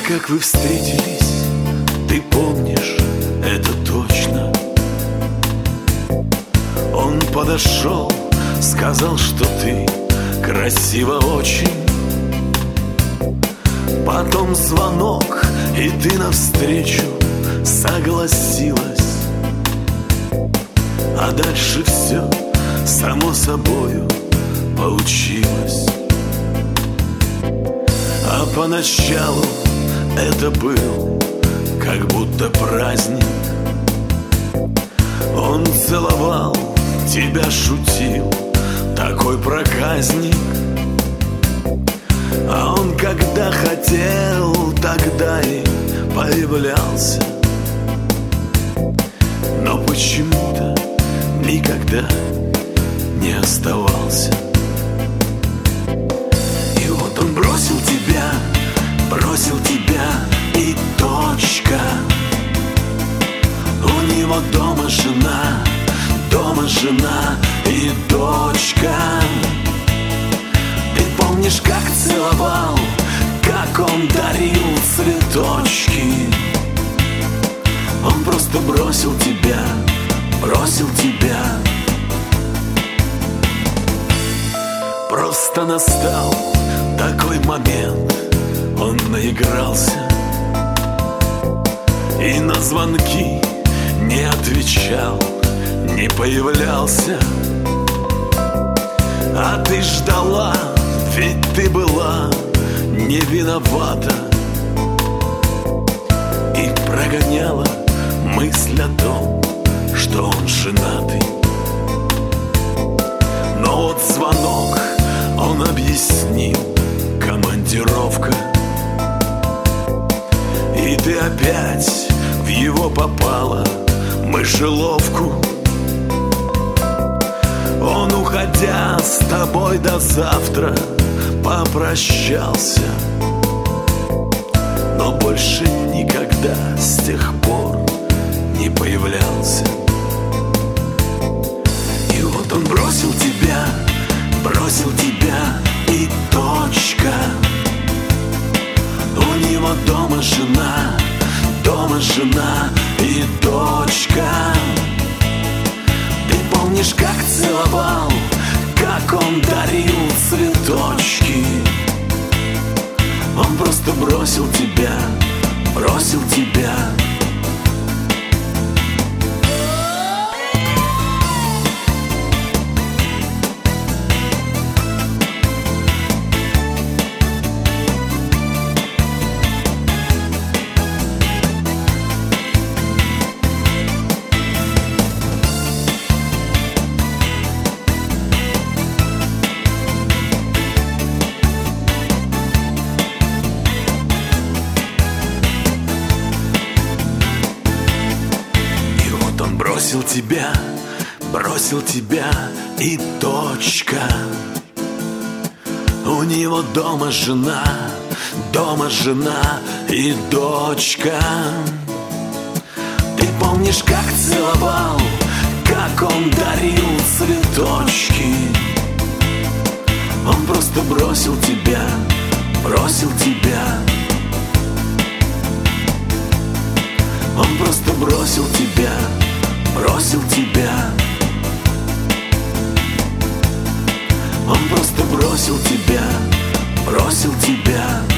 как вы встретились, ты помнишь это точно? Он подошел, сказал, что ты красива очень. Потом звонок, и ты навстречу согласилась. А дальше все само собою получилось. А поначалу это был как будто праздник. Он целовал тебя, шутил, такой проказник. А он когда хотел, тогда и появлялся. Но почему-то никогда не оставался. И вот он бросил тебя, и точка. У него дома жена и дочка. Ты помнишь, как целовал, как он дарил цветочки? Он просто бросил тебя. Просто настал такой момент, он наигрался и на звонки не отвечал, не появлялся. А ты ждала, ведь ты была не виновата, и прогоняла мысль о том, что он женатый. Но вот звонок, он объяснил, командировка. И ты опять в его попала мышеловку. Он, уходя с тобой до завтра, попрощался, но больше никогда с тех пор не появлялся. И вот он бросил тебя, и точка. У него дома жена и дочка. Ты помнишь, как целовал, как он дарил цветочки? Он просто бросил тебя. Бросил тебя и точка. У него дома жена и дочка. Ты помнишь, как целовал, как он дарил цветочки? Он просто бросил тебя. Он просто бросил тебя. Он просто бросил тебя.